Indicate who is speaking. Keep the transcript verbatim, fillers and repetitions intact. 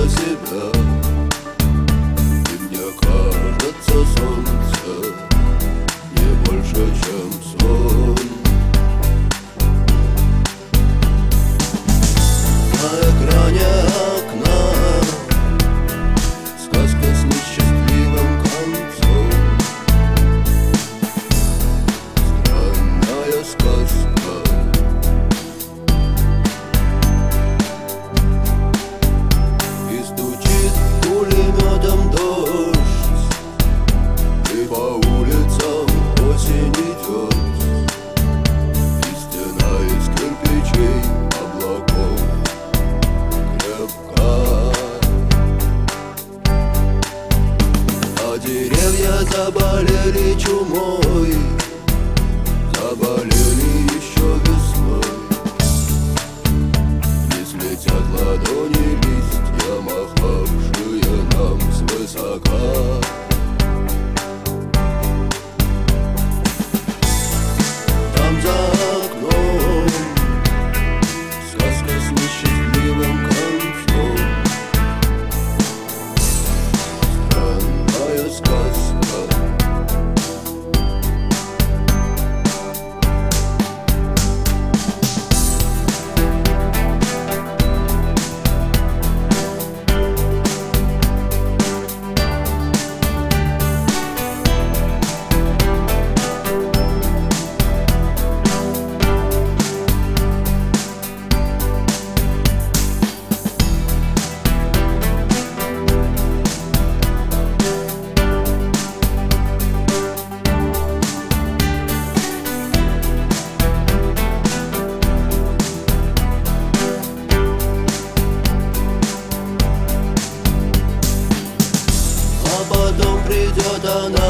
Speaker 1: себя. И мне кажется, солнце не больше, чем сон. На экране окна сказка с несчастливым концом. Странная сказка. И стучит пулеметом дождь, и по улицам осень идет. И стена из кирпичей облаков крепка, а деревья заболели чумой, заболели еще весной. И слетят ладони листья, махавшие нам свысока. Там за окном сказка с несчастливым концом. Странная сказка. Потом придет она